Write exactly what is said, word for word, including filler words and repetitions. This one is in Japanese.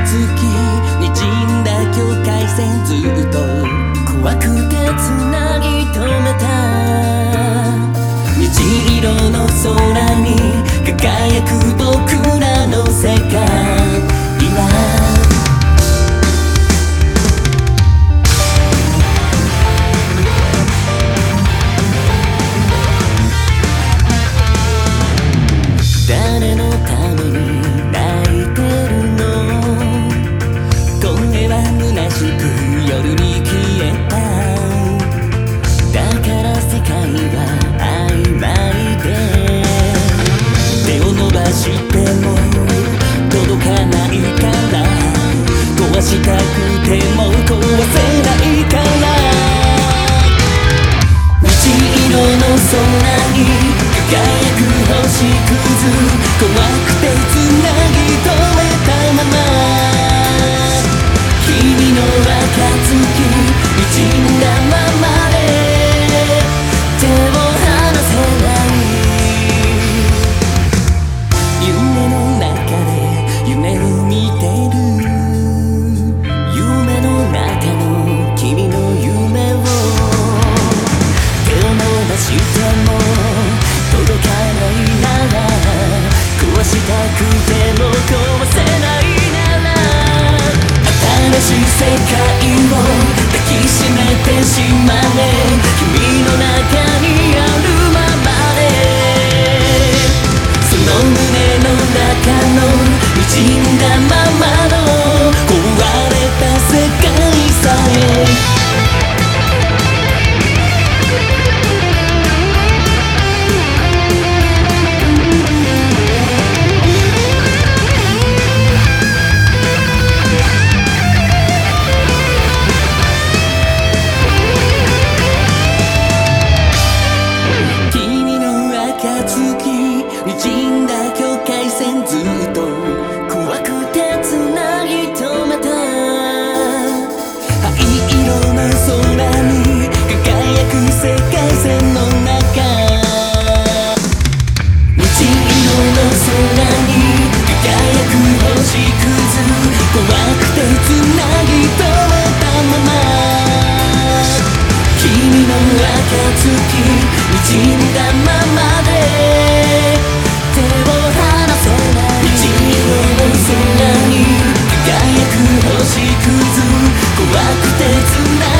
暁にじんだ境界線ずっと怖くてつなぎ止めた虹色の空に輝く僕らの世界は誰のために泣いてるの声は虚しく夜に消えただから世界は曖昧で手を伸ばしても届かないから壊したくても壊せないから虹色の空に輝く星屑怖くてつなぎ止めたまま君の暁にじんだままで手を離せない夢の中で夢を見てる夢の中の君の夢を手を伸ばしても届かないなら壊したくても壊せないなら新しい世界を抱きしめてしまえ君の中にあるままでその胸の中の滲んだままの壊れた世界さえ滲んだ境界線ずっと怖くてつなぎ止めた灰色の空に輝く世界線の中虹色の空に輝く星屑怖くてつなぎ止めたまま君の暁にじんだままで手を離せない虹色の空に輝く星屑怖くてつな